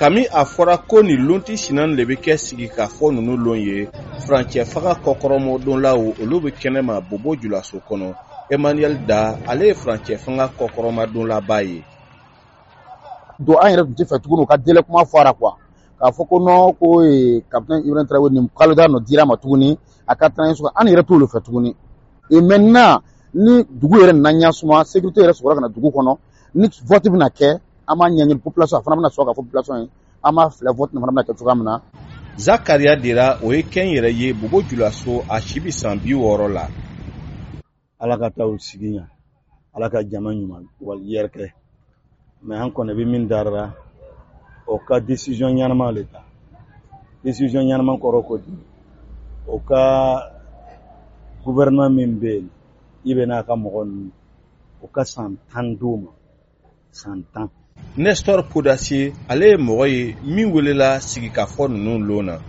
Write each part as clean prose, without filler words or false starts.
Kami a fɔra ko ni lonti sinan le bɛ kɛ sigikafɔ ninnu lon ye furancɛ faga kɔkɔrɔmɔ don la olu bɛ kɛnɛma Bobo Dioulasso kɔnɔ. Emmanuel Da ale ye furancɛ fanga kɔkɔrɔma don laba ye. Do an yɛrɛ tun tɛ fɛ tuguni u ka délai kuma fɔra quoi k'a fɔ ko non ko capitaine Ibrahim Traoré nin kalo da nɔ dira ma tuguni a ka taa ɲɛ an yɛrɛ t'olu fɛ tuguni. Et maintenant ni dugu yɛrɛ nana ɲasuma sécurité yɛrɛ sɔrɔ ka na dugu kɔnɔ ni vote bɛna kɛ an b'a ɲɛɲini population a fana bɛna sɔrɔ ka fɔ population ye an b'a filɛ vote fana bɛna kɛ cogoya min na. Zakaria Dera o ye kɛn yɛrɛ ye Bobo Dioulasso a si bɛ san 60 la. Ala ka taa u sigi ɲa Ala ka jama ɲuman wali yɛrɛ kɛ mais an kɔni bɛ min darara o ka décision ɲanama le ta décision ɲanama kɔrɔ ko di o ka gouvernement min bɛ yen i bɛ n'a ka mɔgɔ ninnu o ka san 10 d'u ma san 10. Nestor Podasier ale ye mɔgɔ ye min welela sigikafɔ ninnu lon na.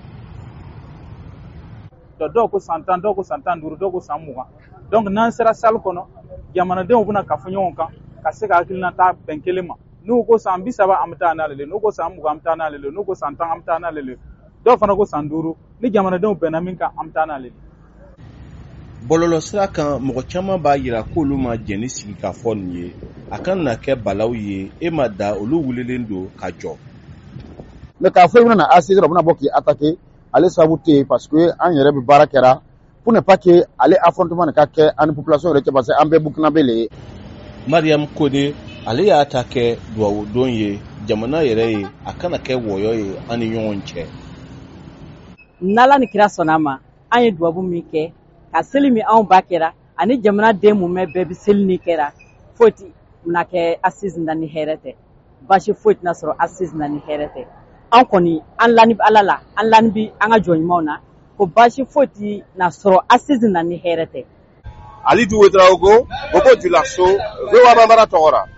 Dɔw ko san 10 dɔw ko san 15 dɔw ko san 20 donc n'an sera salle kɔnɔ jamanadenw bɛna kafo ɲɔgɔn kan ka se ka hakilinata bɛn kelen ma n'u ko san 30 an bɛ taa n'ale le n'u ko san 20 an bɛ taa n'ale le n'u ko san 10 an bɛ taa n'ale le dɔw fana ko san 5 ni jamanadenw bɛnna min kan an bɛ taa n'ale le. Bɔlɔlɔ sira kan mɔgɔ caman b'a yira k'olu ma jɛn ni sigikafɔ nin ye a kan na kɛ balaw ye e ma da olu wulelen don ka jɔ. Mais k'a fɔ i bɛna na ACG dɔ bɛna bɔ k'i attaquer ale sababu tɛ yen parce que an yɛrɛ bɛ baara kɛra pour ne pas que ale affrontement ka kɛ ani population yɛrɛ cɛ parce que an bɛɛ Burkinabé le ye. Mariam Kone ale y'a ta kɛ duwawu don ye jamana yɛrɛ ye a kana kɛ wɔyɔ ye an ni ɲɔgɔn cɛ. N'Ala ni kira sɔnna ma an ye duwawu min kɛ ka seli min anw ba kɛra ani jamana den mun bɛɛ bɛ seli ni kɛra foyi tɛna kɛ assise na ni hɛrɛ tɛ basi foyi tɛna sɔrɔ assise na ni hɛrɛ tɛ an kɔni an lani Ala la an lani bi an ka jɔn ɲumanw na ko basi foyi tɛna sɔrɔ assise na ni hɛrɛ tɛ. Ali Ouedraogo, Bobo Dioulasso, Rewa Bambara Tɔgɔra.